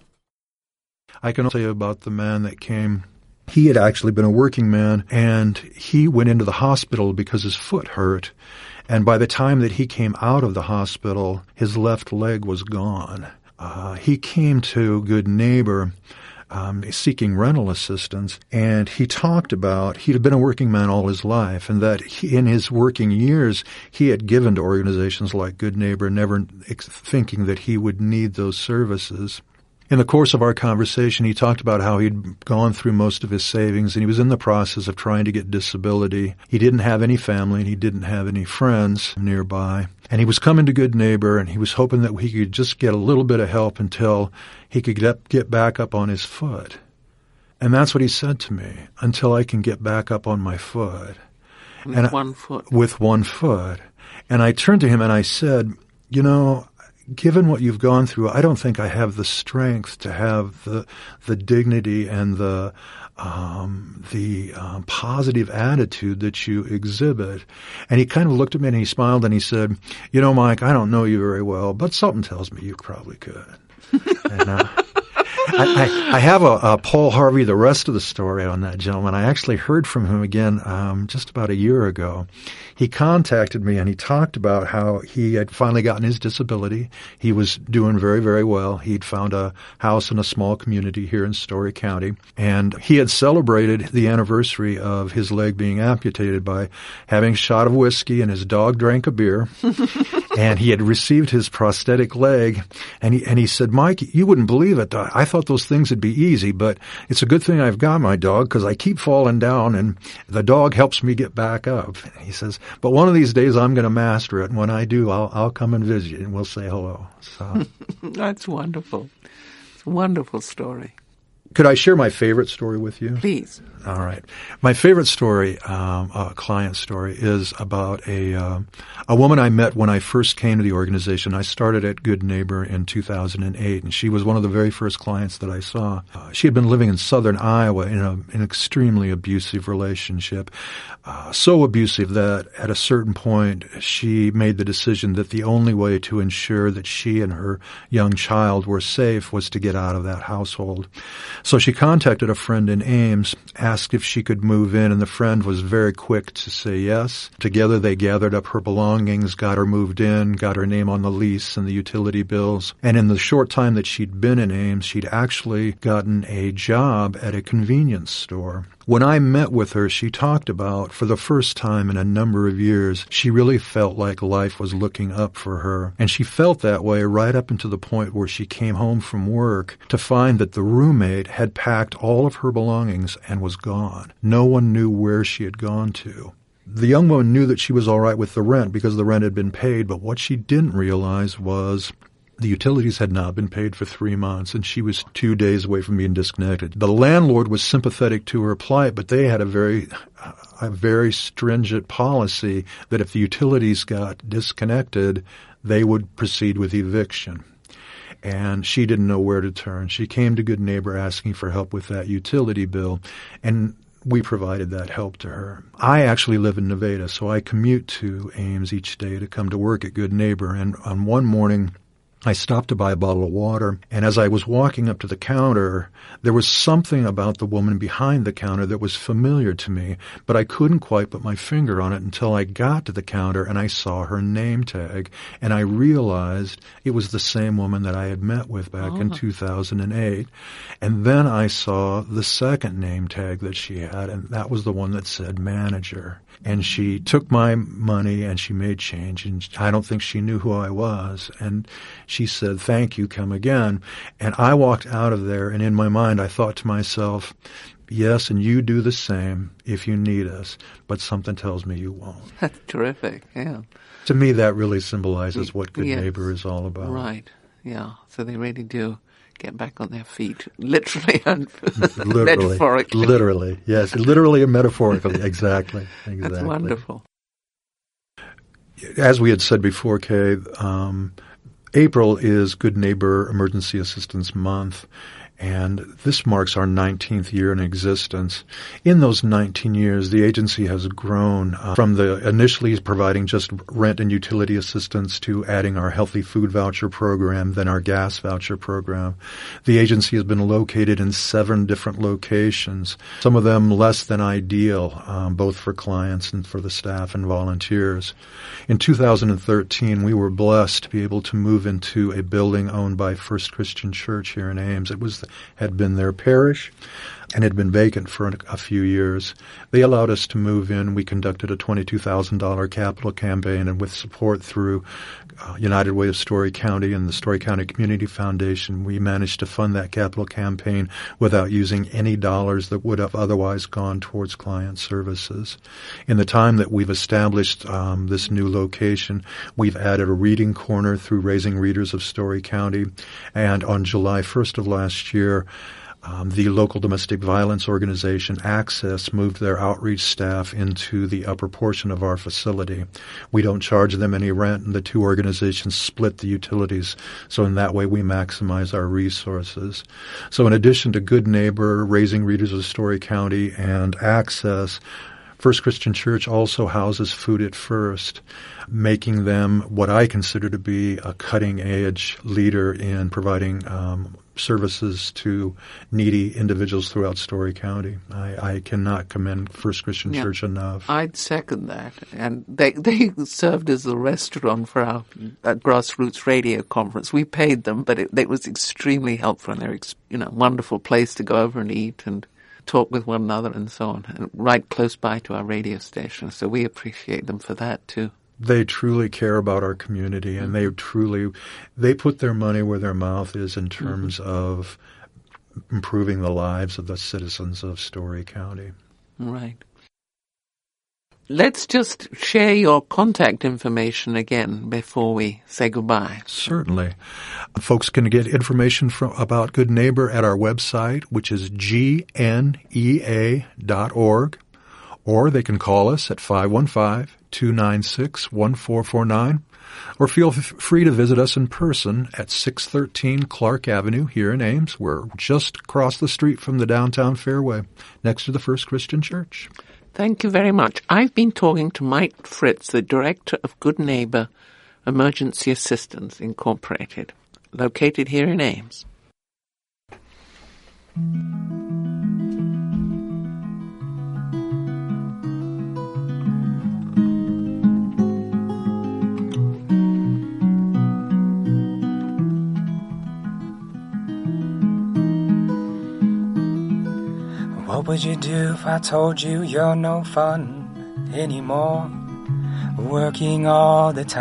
I can tell you about the man that came. He had actually been a working man, and he went into the hospital because his foot hurt. And by the time that he came out of the hospital, his left leg was gone. Uh, he came to Good Neighbor um, seeking rental assistance, and he talked about he'd been a working man all his life, and that he, in his working years he had given to organizations like Good Neighbor, never ex- thinking that he would need those services. In the course of our conversation, he talked about how he'd gone through most of his savings, and he was in the process of trying to get disability. He didn't have any family, and he didn't have any friends nearby. And he was coming to Good Neighbor, and he was hoping that he could just get a little bit of help until he could get, get back up on his foot. And that's what he said to me, until I can get back up on my foot. With and one foot. With one foot. And I turned to him and I said, you know, given what you've gone through, I don't think I have the strength to have the the dignity and the um, the um, positive attitude that you exhibit. And he kind of looked at me and he smiled and he said, you know, Mike, I don't know you very well, but something tells me you probably could. and, uh, I, I, I have a, a Paul Harvey, the rest of the story on that gentleman. I actually heard from him again um, just about a year ago. He contacted me and he talked about how he had finally gotten his disability. He was doing very, very well. He'd found a house in a small community here in Story County, and he had celebrated the anniversary of his leg being amputated by having a shot of whiskey, and his dog drank a beer. And he had received his prosthetic leg, and he and he said, Mike, you wouldn't believe it. I thought those things would be easy, but it's a good thing I've got my dog because I keep falling down, and the dog helps me get back up. And he says, but one of these days I'm going to master it, and when I do, I'll I'll come and visit you, and we'll say hello. So That's wonderful. It's a wonderful story. Could I share my favorite story with you? Please. All right. My favorite story, um, a client story, is about a um, a woman I met when I first came to the organization. I started at Good Neighbor in two thousand eight, and she was one of the very first clients that I saw. Uh, she had been living in southern Iowa in a, an extremely abusive relationship, uh, so abusive that at a certain point she made the decision that the only way to ensure that she and her young child were safe was to get out of that household. So she contacted a friend in Ames, asked if she could move in, and the friend was very quick to say yes. Together they gathered up her belongings, got her moved in, got her name on the lease and the utility bills. And in the short time that she'd been in Ames, she'd actually gotten a job at a convenience store. When I met with her, she talked about, for the first time in a number of years, she really felt like life was looking up for her. And she felt that way right up until the point where she came home from work to find that the roommate had packed all of her belongings and was gone. No one knew where she had gone to. The young woman knew that she was all right with the rent because the rent had been paid, but what she didn't realize was the utilities had not been paid for three months, and she was two days away from being disconnected. The landlord was sympathetic to her plight, but they had a very, a very stringent policy that if the utilities got disconnected, they would proceed with eviction. And she didn't know where to turn. She came to Good Neighbor asking for help with that utility bill, and we provided that help to her. I actually live in Nevada, so I commute to Ames each day to come to work at Good Neighbor, and on one morning, I stopped to buy a bottle of water, and as I was walking up to the counter, there was something about the woman behind the counter that was familiar to me, but I couldn't quite put my finger on it until I got to the counter and I saw her name tag, and I realized it was the same woman that I had met with back oh. in two thousand eight. And then I saw the second name tag that she had, and that was the one that said manager. And she took my money and she made change, and I don't think she knew who I was. And she said, "Thank you, come again." And I walked out of there, and in my mind I thought to myself, yes, and you do the same if you need us, but something tells me you won't. That's terrific, yeah. To me, that really symbolizes what Good yes. Neighbor is all about. Right, yeah. So they really do get back on their feet, literally and literally, metaphorically. Literally, yes, literally and metaphorically, exactly. exactly. That's wonderful. As we had said before, Kay, um, April is Good Neighbor Emergency Assistance Month, and this marks our nineteenth year in existence. In those nineteen years, the agency has grown uh, from the initially providing just rent and utility assistance to adding our healthy food voucher program, then our gas voucher program. The agency has been located in seven different locations, some of them less than ideal, um, both for clients and for the staff and volunteers. In two thousand thirteen, we were blessed to be able to move into a building owned by First Christian Church here in Ames. It was had been their parish and had been vacant for a few years. They allowed us to move in. We conducted a twenty-two thousand dollars capital campaign, and with support through uh, United Way of Story County and the Story County Community Foundation, we managed to fund that capital campaign without using any dollars that would have otherwise gone towards client services. In the time that we've established um, this new location, we've added a reading corner through Raising Readers of Story County, and on July first of last year, Um, the local domestic violence organization, Access, moved their outreach staff into the upper portion of our facility. We don't charge them any rent, and the two organizations split the utilities, so in that way we maximize our resources. So in addition to Good Neighbor, Raising Readers of Story County, and Access, First Christian Church also houses Food at First, making them what I consider to be a cutting-edge leader in providing um, services to needy individuals throughout Story County. I, I cannot commend First Christian yeah, Church enough. I'd second that. And they they served as a restaurant for our uh, grassroots radio conference. We paid them, but it, it was extremely helpful, and they're you know wonderful place to go over and eat and talk with one another and so on, and right close by to our radio station. So we appreciate them for that too. They truly care about our community, and they truly, they put their money where their mouth is in terms mm-hmm. of improving the lives of the citizens of Story County. Right. let's just share your contact information again before we say goodbye. Certainly. Folks can get information from, about Good Neighbor at our website, which is G N E A dot org, or they can call us at five one five, two nine six, one four four nine, or feel f- free to visit us in person at six thirteen Clark Avenue here in Ames. We're just across the street from the downtown fairway, next to the First Christian Church. Thank you very much. I've been talking to Mike Fritz, the director of Good Neighbor Emergency Assistance Incorporated, located here in Ames. What would you do if I told you you're no fun anymore? Working all the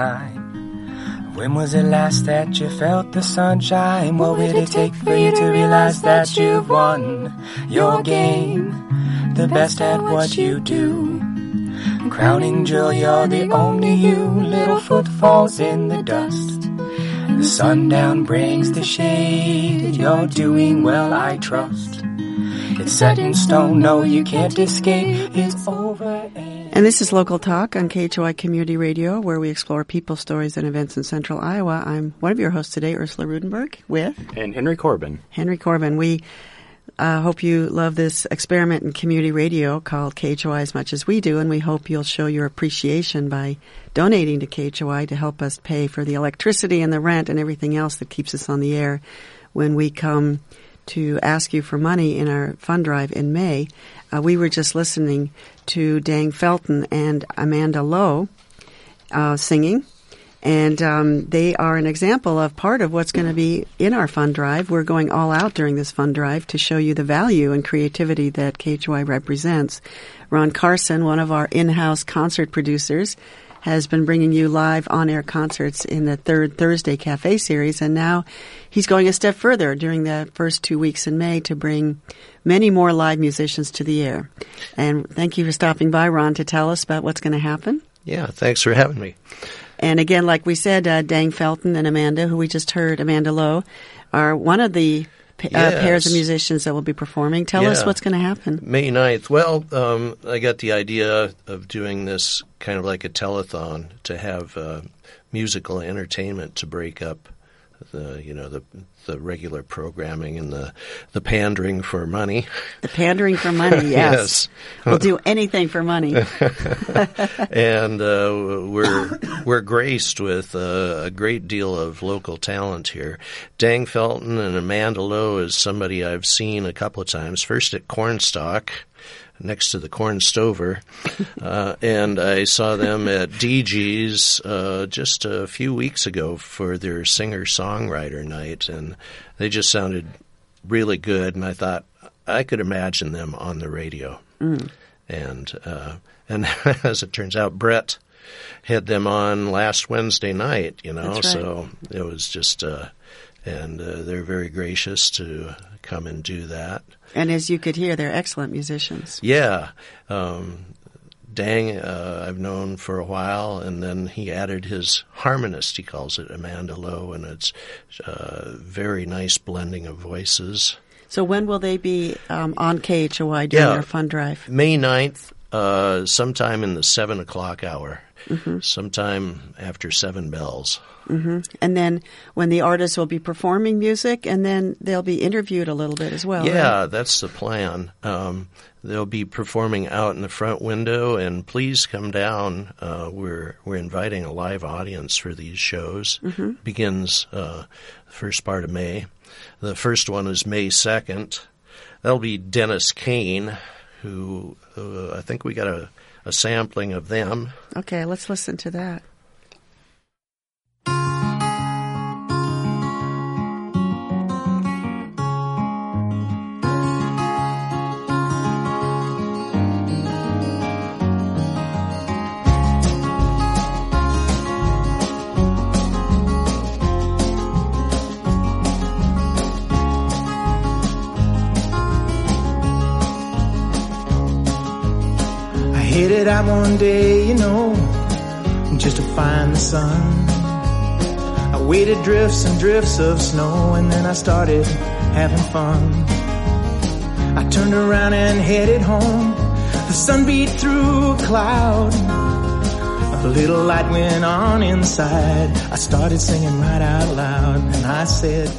time. When was it last that you felt the sunshine? What would it take for you to realize that you've won your game? The best at what you do. Crowning jewel, you're the only you. Little footfalls in the dust. The sundown brings the shade. You're doing well, I trust. It's set in stone, no, you can't escape. It's over. And this is Local Talk on K H O I Community Radio, where we explore people, stories, and events in Central Iowa. I'm one of your hosts today, Ursula Rudenberg, with... And Henry Corbin. Henry Corbin. We uh, hope you love this experiment in community radio called K H O I as much as we do, and we hope you'll show your appreciation by donating to K H O I to help us pay for the electricity and the rent and everything else that keeps us on the air when we come to ask you for money in our fund drive in May. Uh, we were just listening to Dang Felton and Amanda Lowe uh, singing, and um, they are an example of part of what's going to be in our fund drive. We're going all out during this fund drive to show you the value and creativity that K H O I represents. Ron Carson, one of our in-house concert producers, has been bringing you live on-air concerts in the third Thursday Cafe series, and now he's going a step further during the first two weeks in May to bring many more live musicians to the air. And thank you for stopping by, Ron, to tell us about what's going to happen. Yeah, thanks for having me. And again, like we said, uh, Dang Felton and Amanda, who we just heard, Amanda Lowe, are one of the uh, yes. pairs of musicians that will be performing. Tell yeah. us what's going to happen. May ninth. Well, um, I got the idea of doing this kind of like a telethon to have uh, musical entertainment to break up the, you know, the the regular programming and the the pandering for money. The pandering for money, yes. yes. We'll do anything for money. And uh, we're we're graced with uh, a great deal of local talent here. Dang Felton and Amanda Lowe is somebody I've seen a couple of times. First at Cornstalk, next to the Corn Stover, uh, and I saw them at D G's uh, just a few weeks ago for their singer-songwriter night, and they just sounded really good, and I thought I could imagine them on the radio. Mm. And uh, and as it turns out, Brett had them on last Wednesday night, you know, right. So it was just, uh, and uh, they're very gracious to come and do that. And as you could hear, they're excellent musicians. Yeah. Um, Dang, uh, I've known for a while, and then he added his harmonist, he calls it, Amanda Lowe, and it's a very nice blending of voices. So when will they be um, on K H O I during yeah, their fund drive? May ninth, uh, sometime in the seven o'clock hour, mm-hmm. sometime after seven bells. Mm-hmm. And then when the artists will be performing music, and then they'll be interviewed a little bit as well. Yeah, right? That's the plan. Um, they'll be performing out in the front window, and please come down. Uh, we're we're inviting a live audience for these shows. Mm-hmm. Begins uh, the first part of May. The first one is May second. That'll be Dennis Kane, who uh, I think we got a, a sampling of them. Okay, let's listen to that. I headed out one day, you know, just to find the sun. I waited drifts and drifts of snow, and then I started having fun. I turned around and headed home. The sun beat through a cloud. A little light went on inside. I started singing right out loud, and I said,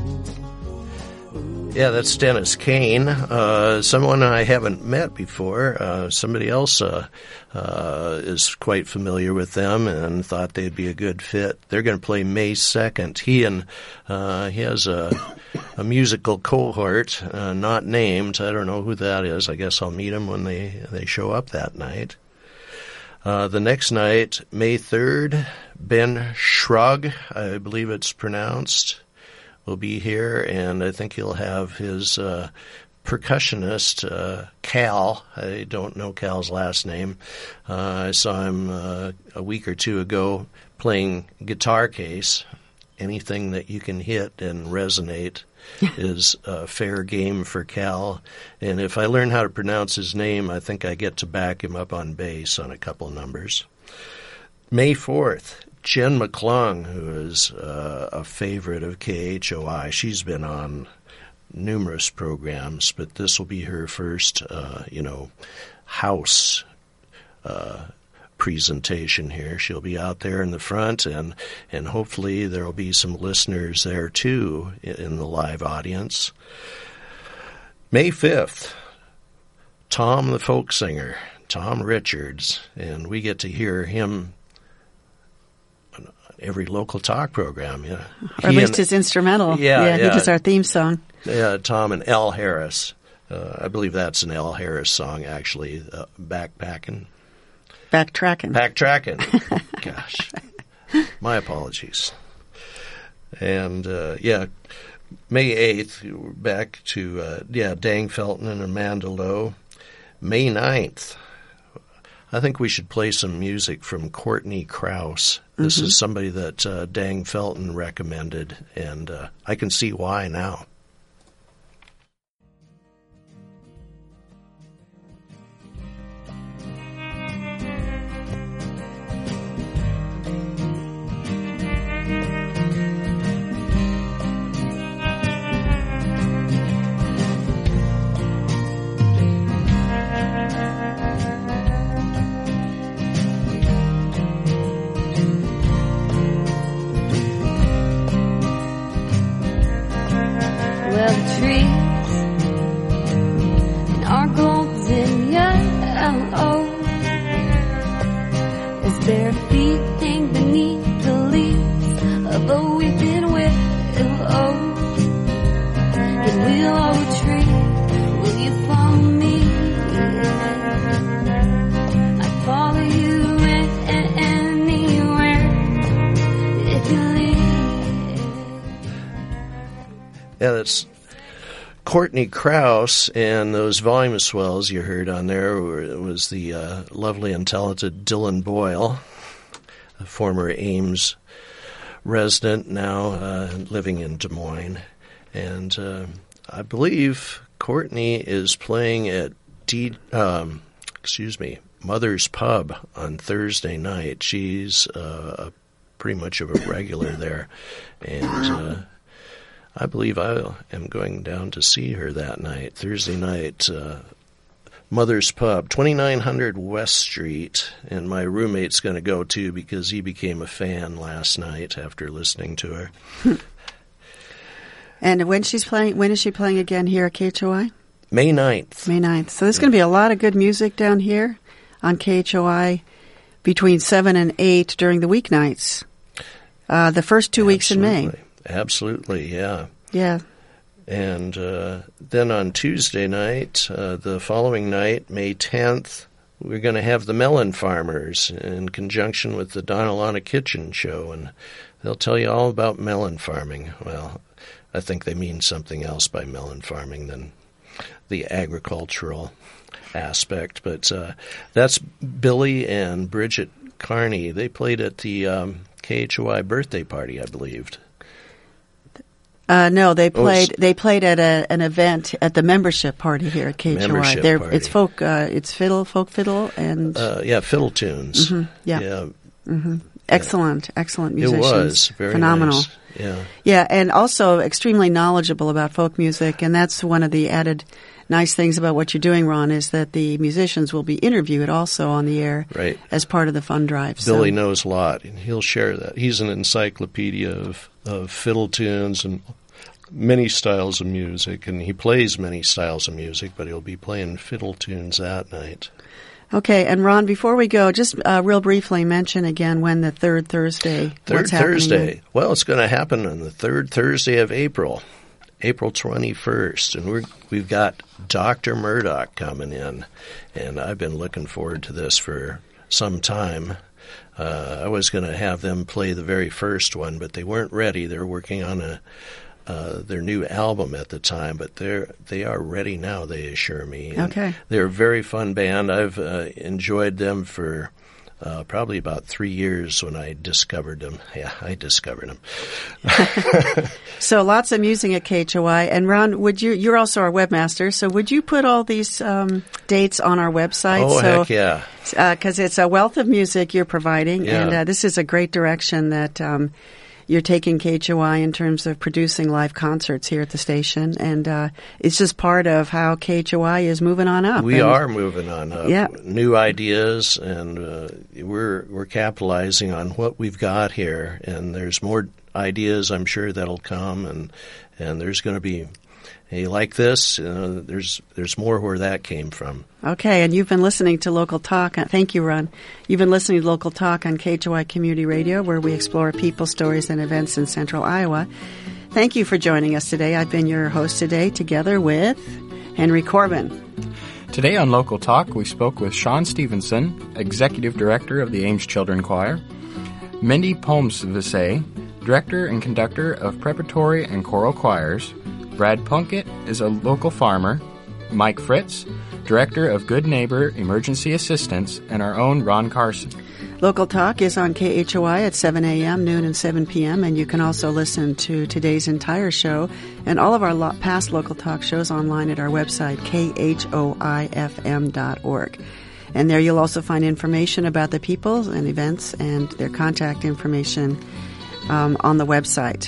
yeah, that's Dennis Kane, uh, someone I haven't met before. Uh, somebody else uh, uh, is quite familiar with them and thought they'd be a good fit. They're going to play May second. He and uh, he has a, a musical cohort, uh, not named. I don't know who that is. I guess I'll meet them when they, they show up that night. Uh, the next night, May third, Ben Shrug, I believe it's pronounced, will be here, and I think he'll have his uh, percussionist, uh, Cal. I don't know Cal's last name. Uh, I saw him uh, a week or two ago playing guitar case. Anything that you can hit and resonate is uh, fair game for Cal. And if I learn how to pronounce his name, I think I get to back him up on bass on a couple numbers. May fourth. Jen McClung, who is uh, a favorite of K H O I. She's been on numerous programs, but this will be her first, uh, you know, house uh, presentation here. She'll be out there in the front, and, and hopefully there will be some listeners there, too, in the live audience. May fifth, Tom the folk singer, Tom Richards, and we get to hear him every local talk program, yeah. Or at he least and, his instrumental. Yeah, yeah, yeah. He does our theme song. Yeah, Tom and Al Harris. Uh, I believe that's an Al Harris song, actually. Uh, backpacking. Backtracking. Backtracking. Gosh. My apologies. And, uh, yeah, May eighth, we're back to, uh, yeah, Dang Felton and Amanda Lowe. May ninth, I think we should play some music from Courtney Krause. This mm-hmm. is somebody that uh, Dang Felton recommended, and uh, I can see why now. Yeah, that's Courtney Krause, and those volume swells you heard on there were, it was the uh, lovely and talented Dylan Boyle, a former Ames resident, now uh, living in Des Moines. And uh, I believe Courtney is playing at D, um, excuse me, Mother's Pub on Thursday night. She's uh, pretty much of a regular there, and uh, I believe I am going down to see her that night, Thursday night, uh, Mother's Pub, twenty-nine hundred West Street, and my roommate's going to go too because he became a fan last night after listening to her. And when she's playing, when is she playing again here at K H O I? May ninth. May ninth. So there's going to be a lot of good music down here on K H O I between seven and eight during the weeknights. Uh, the first two Absolutely. weeks in May. Absolutely, yeah. Yeah. And uh, then on Tuesday night, uh, the following night, May tenth, we're going to have the Melon Farmers in conjunction with the Donalana Kitchen Show, and they'll tell you all about melon farming. Well, I think they mean something else by melon farming than the agricultural aspect, but uh, that's Billy and Bridget Carney. They played at the um, K H O I birthday party, I believed. Uh, no, they Oh, played. it's- they played at a, an event at the membership party here at K H O I. Membership They're- party. It's folk. Uh, it's fiddle, folk fiddle, and Uh, yeah, fiddle tunes. Mhm, yeah. yeah. hmm excellent, excellent It musicians. was very phenomenal. nice. Yeah. Yeah, and also extremely knowledgeable about folk music, and that's one of the added nice things about what you're doing, Ron, is that the musicians will be interviewed also on the air Right. as part of the fund drive. Billy so. knows a lot, and he'll share that. He's an encyclopedia of, of fiddle tunes and many styles of music, and he plays many styles of music, but he'll be playing fiddle tunes that night. Okay, and Ron, before we go, just uh, real briefly mention again when the third Thursday. Third what's happening Thursday. Well, it's going to happen on the third Thursday of April, April twenty-first, and we're, we've got Doctor Murdoch coming in, and I've been looking forward to this for some time. Uh, I was going to have them play the very first one, but they weren't ready. They're working on a uh, their new album at the time, but they're they are ready now. They assure me. And Okay. they're a very fun band. I've uh, enjoyed them for uh, probably about three years when I discovered them. Yeah, I discovered them. So lots of music at K H O I. And Ron, would you? You're also our webmaster, so would you put all these um, dates on our website? Oh, so, heck yeah. Because it's a wealth of music you're providing, Yeah. and uh, this is a great direction that um, you're taking K H O I in terms of producing live concerts here at the station, and uh, it's just part of how K H O I is moving on up. We And- are moving on up. Yeah. New ideas, and uh, we're we're capitalizing on what we've got here. And there's more ideas, I'm sure, that'll come, and and there's going to be, hey, like this. Uh, there's there's more where that came from. Okay, and you've been listening to Local Talk. uh, Thank you, Ron. You've been listening to Local Talk on K H O I Community Radio, where we explore people, stories, and events in central Iowa. Thank you for joining us today. I've been your host today, together with Henry Corbin. Today on Local Talk, we spoke with Sean Stevenson, Executive Director of the Ames Children Choir, Mindy Polmsvisay, Director and Conductor of Preparatory and Choral Choirs, Brad Plunkett is a local farmer, Mike Fritz, Director of Good Neighbor Emergency Assistance, and our own Ron Carson. Local Talk is on K H O I at seven a.m., noon, and seven p.m., and you can also listen to today's entire show and all of our lo- past Local Talk shows online at our website, K H O I F M dot org. And there you'll also find information about the people and events and their contact information um, on the website.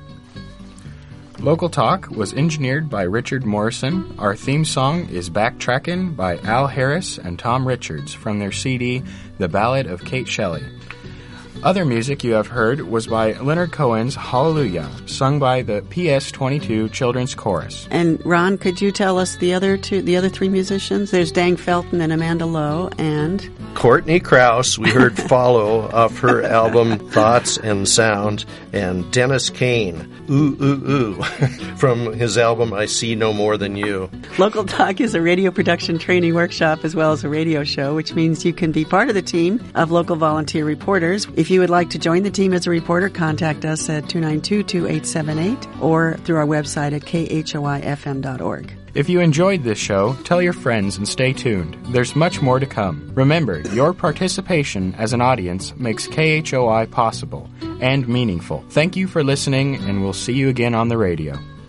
Local Talk was engineered by Richard Morrison. Our theme song is Backtrackin' by Al Harris and Tom Richards from their C D, The Ballad of Kate Shelley. Other music you have heard was by Leonard Cohen's Hallelujah, sung by the P S twenty-two Children's Chorus. And Ron, could you tell us the other two, the other three musicians? There's Dang Felton and Amanda Lowe, and Courtney Krause, we heard Follow off her album Thoughts and Sound, and Dennis Kane, Ooh, Ooh, Ooh, from his album I See No More Than You. Local Talk is a radio production training workshop as well as a radio show, which means you can be part of the team of local volunteer reporters. If you would like to join the team as a reporter, contact us at two nine two, two eight seven eight or through our website at K H O I F M dot org. If you enjoyed this show, tell your friends and stay tuned. There's much more to come. Remember, your participation as an audience makes K H O I possible and meaningful. Thank you for listening, and we'll see you again on the radio.